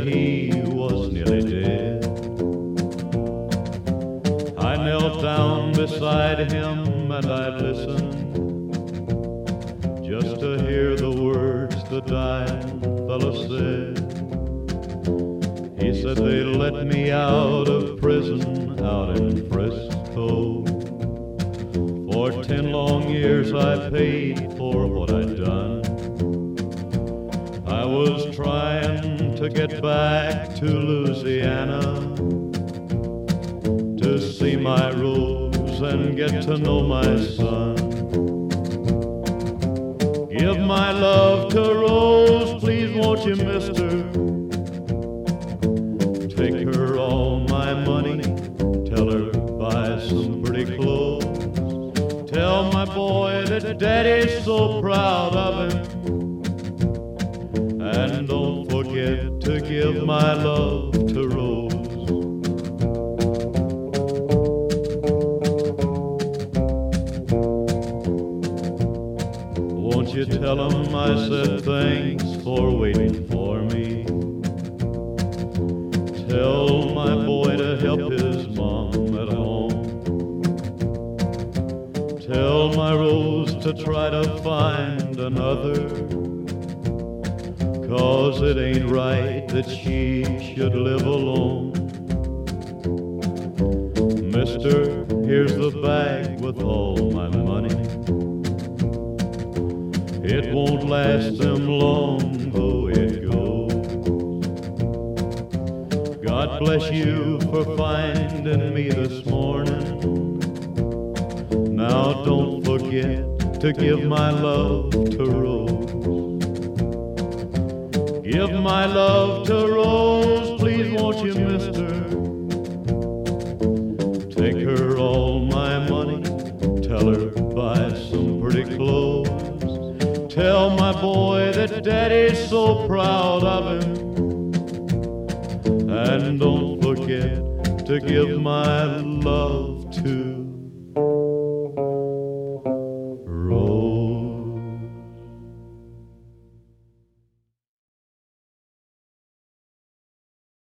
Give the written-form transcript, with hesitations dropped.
he was nearly dead. I knelt down beside him and I listened just to hear the words the dying fellow said. He said they let me out of prison out in Frisco. For 10 long years I paid for what I'd done. I was trying to get back to Louisiana to see my Rose and get to know my son. Give my love to Rose, please won't you, mister? Take her all my money, tell her buy some pretty clothes. Tell my boy that Daddy's so proud of him. And don't forget to give my love to Rose. Won't you tell him I said thanks for waiting for me? Tell my boy to help his mom at home. Tell my Rose to try to find another, 'cause it ain't right that she should live alone. Mister, here's the bag with all my money. It won't last them long, though it goes. God bless you for finding me this morning. Now don't forget to give my love to Rose. Give my love to Rose, please won't you, mister? Take her all my money, tell her buy some pretty clothes. Tell my boy that Daddy's so proud of him. And don't forget to give my love to